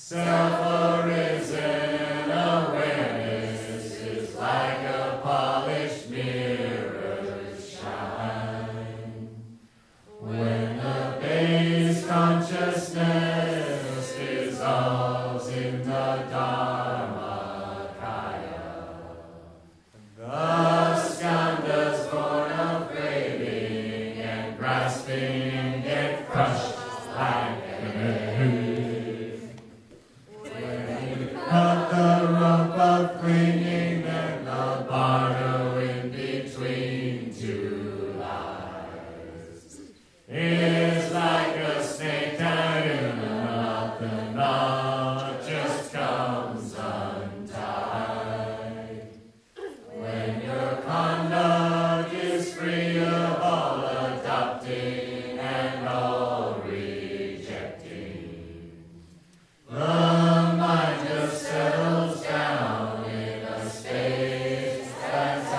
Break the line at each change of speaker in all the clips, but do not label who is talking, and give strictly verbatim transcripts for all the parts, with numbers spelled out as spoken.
Self-arisen awareness is like a polished mirror's shine. When the base consciousness dissolves in the Dharmakaya, the skandhas born of craving and grasping get crushed like an egg. Cut the rope of clinging and the barrow in between two lives is like a snake tied in a knot. The knot just comes untied. When your conduct is free of all adopting and all rejecting, the mind just settles down in a space that's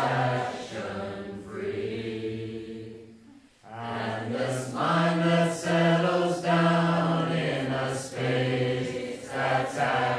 action-free. And this mind that settles down in a space that's action-free